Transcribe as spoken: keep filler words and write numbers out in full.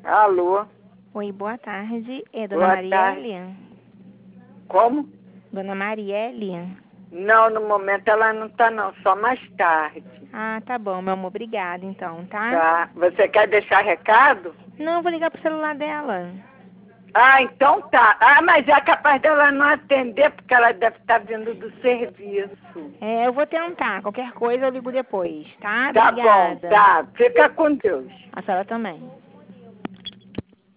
Alô? Oi, boa tarde. É Dona Boa Marielle? Como? Dona Marielle? Não, no momento ela não tá não, só mais tarde. Ah, tá bom, meu amor. Obrigada, então, tá? Tá. Você quer deixar recado? Não, vou ligar pro celular dela. Ah, então tá. Ah, mas é capaz dela não atender, porque ela deve estar vindo do serviço. É, eu vou tentar. Qualquer coisa eu ligo depois, tá? Tá bom, Obrigada. tá. Fica com Deus. A senhora também.